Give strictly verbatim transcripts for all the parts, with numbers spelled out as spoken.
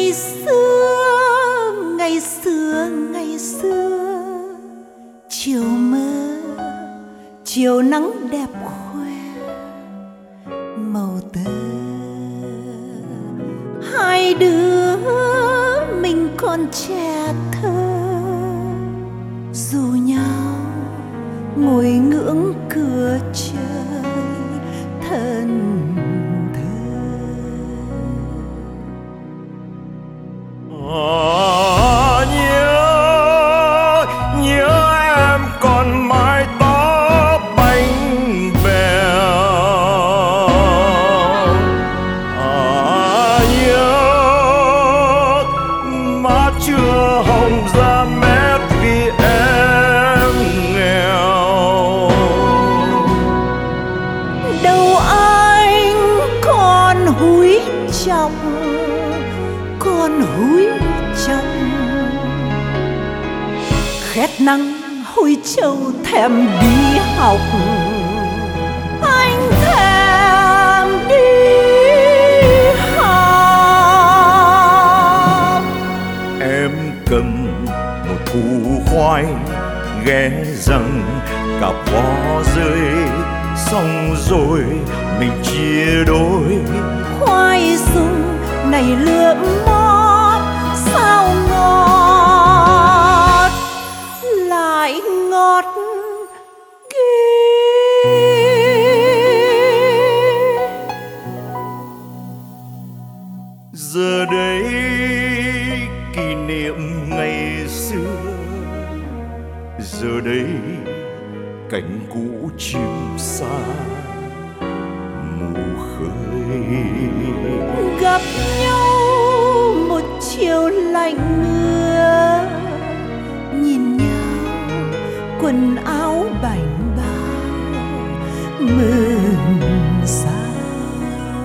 Ngày xưa, ngày xưa, ngày xưa, chiều mơ, chiều nắng đẹp khoe màu tơ. Hai đứa mình còn trẻ thơ, dù nhau ngồi ngưỡng cửa trời thân thơ. À, nhớ nhớ em còn mái tóc bánh bèo. À, nhớ má chưa hồng ra mét vì em nghèo. Đầu anh còn húi chồng, còn húi chồng, khét nắng hôi trâu thèm đi học. Anh thèm đi học. Em cầm một củ khoai ghé rằng cả bó rơi, xong rồi mình chia đôi. Khoai sung này lượm mót sao ngọt, lại ngọt ghê. Giờ đây kỷ niệm ngày xưa, giờ đây cánh cũ chim xa mù khơi. Gặp nhau một chiều lạnh mưa, nhìn nhau quần áo bảnh bao mừng sao.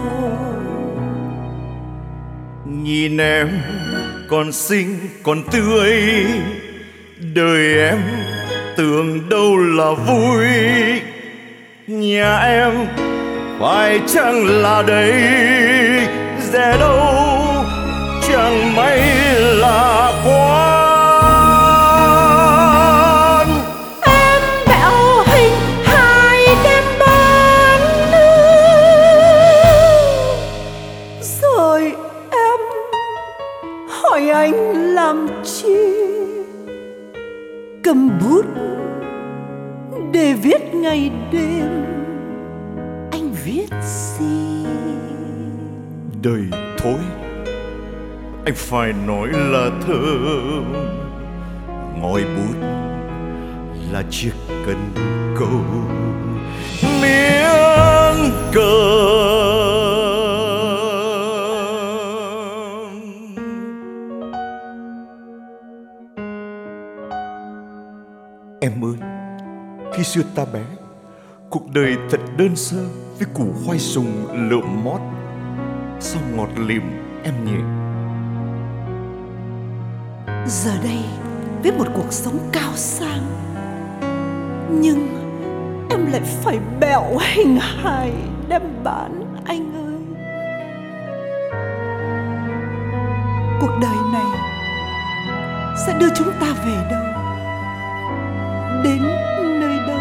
Nhìn em còn xinh còn tươi, đời em tưởng đâu là vui. Nhà em phải chăng là đây, rẻ đâu chẳng mấy là quán. Em bẹo hình hai đêm bán nữ, rồi em hỏi anh làm chi, cầm bút để viết ngày đêm. Anh viết gì? Đời thôi, anh phải nói là thơ. Ngòi bút là chiếc cần câu miếng cơm. Em ơi, khi xưa ta bé, cuộc đời thật đơn sơ với củ khoai sùng lượm mót, sao ngọt lịm em nhỉ? Giờ đây với một cuộc sống cao sang, nhưng em lại phải bẹo hình hài đem bán anh ơi. Cuộc đời này sẽ đưa chúng ta về đâu, đến nơi đâu?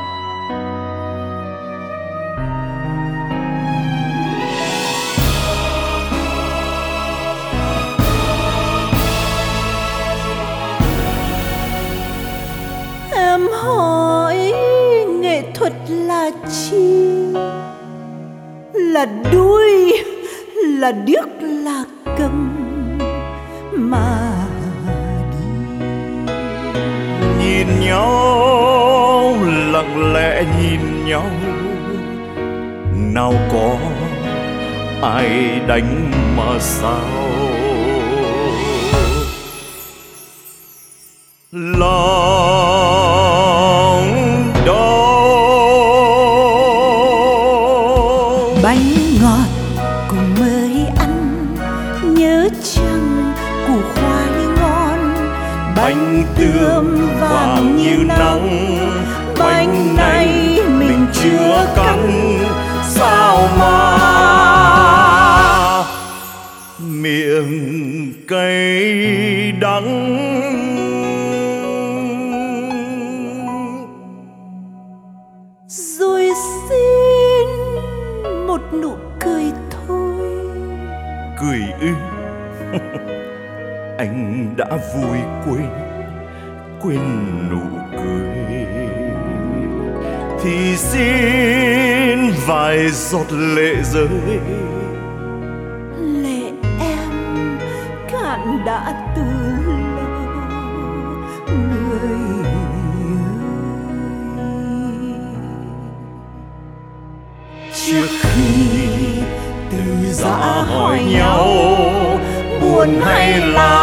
Em hỏi nghệ thuật là chi? Là đuôi, là điếc, là cầm mà đi. Nhìn nhau lặng lẽ nhìn nhau, nào có ai đánh mà sao. Lòng đau bánh ngọt cùng mới ăn, nhớ chăng củ khoai ngon. bánh tươm vàng như nắng, bánh này mình chưa cắn, sao mà miệng cay đắng. Rồi xin một nụ cười thôi. Cười ư? Anh đã vui quên, quên nụ cười. Thì xin vài giọt lệ rơi. Lệ em cạn đã từ lâu, người ơi. Trước khi từ giã hỏi nhau buồn hay là